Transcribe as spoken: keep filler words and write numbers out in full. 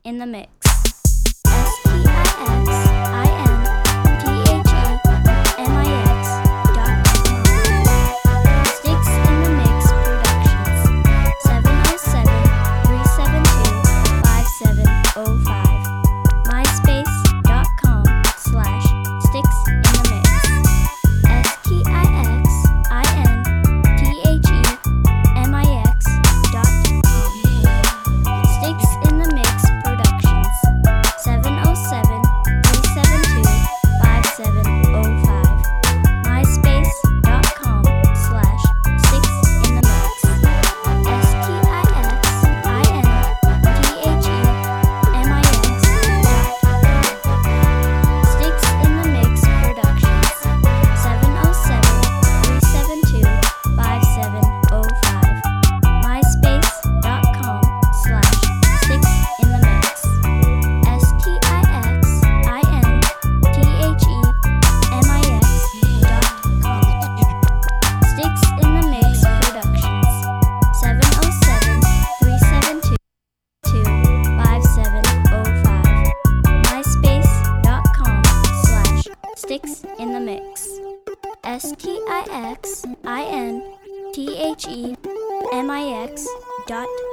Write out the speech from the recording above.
in the Mix. S T I X I N T H E M I X dot com. Sticks in the Mix Productions. seven oh seven, three seven two, five seven oh five. MySpace.com slash Sticks in the Mix. S T I X I N T H E M I X dot com. Sticks in the Mix Productions. seven oh seven, three seven two, five seven oh five. MySpace.com slash Sticks in the Mix. S T I X I N T H E M I X dot com. Sticks in the Mix Productions. seven oh seven, three seven two, five seven oh five. MySpace.com slash Sticks in the Mix. S T I X I N T H E M I X dot com. Sticks in the Mix Productions. seven oh seven, three seven two, five seven oh five. MySpace.com slash Sticks in the Mix. S T I X I N T H E M I X dot